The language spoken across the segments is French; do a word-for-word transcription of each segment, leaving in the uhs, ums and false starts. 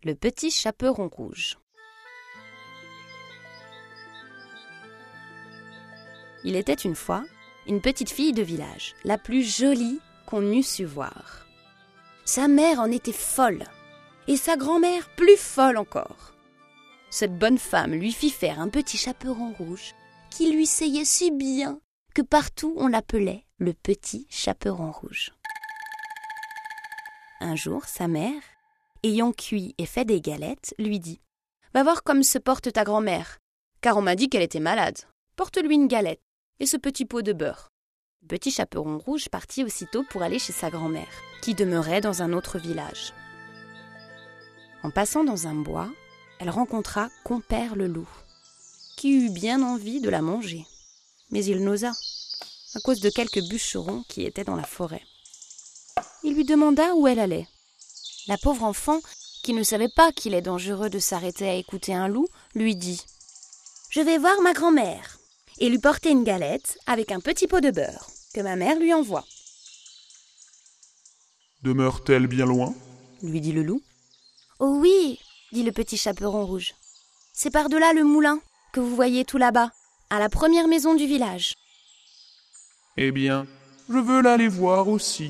Le petit chaperon rouge. Il était une fois une petite fille de village, la plus jolie qu'on eût su voir. Sa mère en était folle, et sa grand-mère plus folle encore. Cette bonne femme lui fit faire un petit chaperon rouge qui lui seyait si bien que partout on l'appelait le petit chaperon rouge. Un jour, sa mère, ayant cuit et fait des galettes, lui dit « Va voir comme se porte ta grand-mère, car on m'a dit qu'elle était malade. Porte-lui une galette et ce petit pot de beurre. » Le petit chaperon rouge partit aussitôt pour aller chez sa grand-mère, qui demeurait dans un autre village. En passant dans un bois, elle rencontra Compère le loup, qui eut bien envie de la manger. Mais il n'osa, à cause de quelques bûcherons qui étaient dans la forêt. Il lui demanda où elle allait. La pauvre enfant, qui ne savait pas qu'il est dangereux de s'arrêter à écouter un loup, lui dit « Je vais voir ma grand-mère et lui porter une galette avec un petit pot de beurre que ma mère lui envoie. » « Demeure-t-elle bien loin ?» lui dit le loup. « Oh oui, » dit le petit chaperon rouge. « C'est par-delà le moulin que vous voyez tout là-bas, à la première maison du village. » « Eh bien, je veux l'aller voir aussi.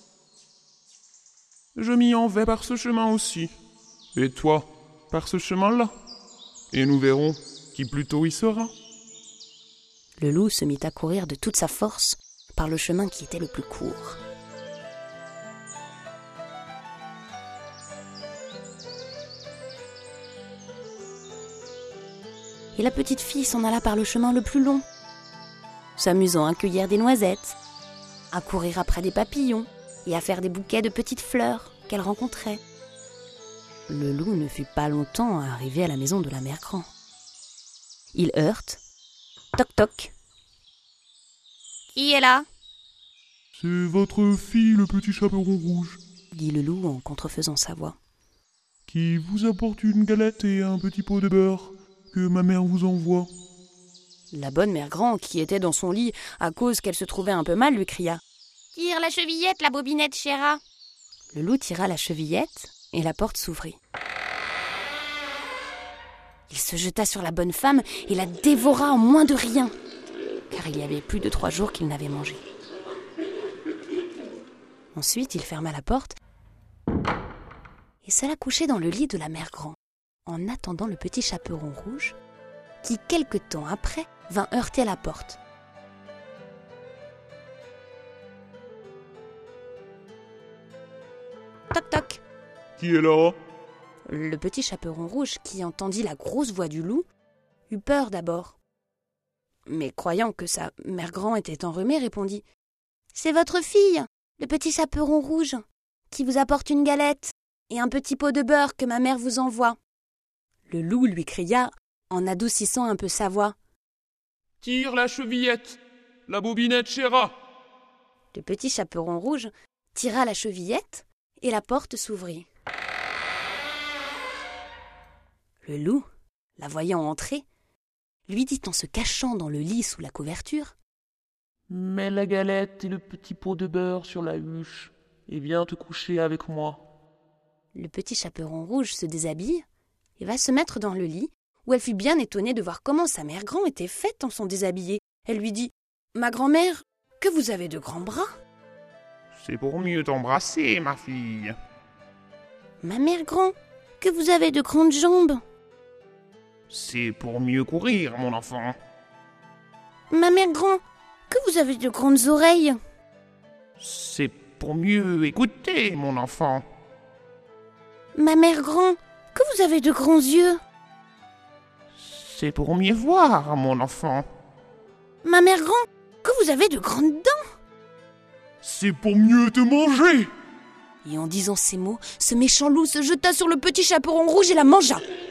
Je m'y en vais par ce chemin aussi. Et toi, par ce chemin-là. Et nous verrons qui plus tôt y sera. » Le loup se mit à courir de toute sa force par le chemin qui était le plus court. Et la petite fille s'en alla par le chemin le plus long, s'amusant à cueillir des noisettes, à courir après des papillons et à faire des bouquets de petites fleurs qu'elle rencontrait. Le loup ne fut pas longtemps à arriver à la maison de la mère Grand. Il heurte. Toc toc. « Qui est là ?» ?»« C'est votre fille, le petit chaperon rouge, » dit le loup en contrefaisant sa voix. « qui vous apporte une galette et un petit pot de beurre que ma mère vous envoie. » La bonne mère Grand, qui était dans son lit à cause qu'elle se trouvait un peu mal, lui cria « Tire la chevillette, la bobinette, chéra !» Le loup tira la chevillette et la porte s'ouvrit. Il se jeta sur la bonne femme et la dévora en moins de rien, car il y avait plus de trois jours qu'il n'avait mangé. Ensuite, il ferma la porte et s'alla coucher dans le lit de la mère Grand, en attendant le petit chaperon rouge, qui, quelque temps après, vint heurter à la porte. Toc toc. « Qui est là ?» Le petit chaperon rouge, qui entendit la grosse voix du loup, eut peur d'abord. Mais croyant que sa mère Grand était enrhumée, répondit « C'est votre fille, le petit chaperon rouge, qui vous apporte une galette et un petit pot de beurre que ma mère vous envoie. » Le loup lui cria, en adoucissant un peu sa voix. « Tire la chevillette, la bobinette, chéra !» Le petit chaperon rouge tira la chevillette et la porte s'ouvrit. Le loup, la voyant entrer, lui dit en se cachant dans le lit sous la couverture « Mets la galette et le petit pot de beurre sur la huche et viens te coucher avec moi. » Le petit chaperon rouge se déshabille et va se mettre dans le lit, où elle fut bien étonnée de voir comment sa mère Grand était faite en son déshabillé. Elle lui dit « Ma grand-mère, que vous avez de grands bras !»« C'est pour mieux t'embrasser, ma fille. »« Ma mère Grand, que vous avez de grandes jambes !»« C'est pour mieux courir, mon enfant. »« Ma mère Grand, que vous avez de grandes oreilles !»« C'est pour mieux écouter, mon enfant. »« Ma mère Grand, que vous avez de grands yeux !»« C'est pour mieux voir, mon enfant. »« Ma mère Grand, que vous avez de grandes dents !»« C'est pour mieux te manger !» Et en disant ces mots, ce méchant loup se jeta sur le petit chaperon rouge et la mangea.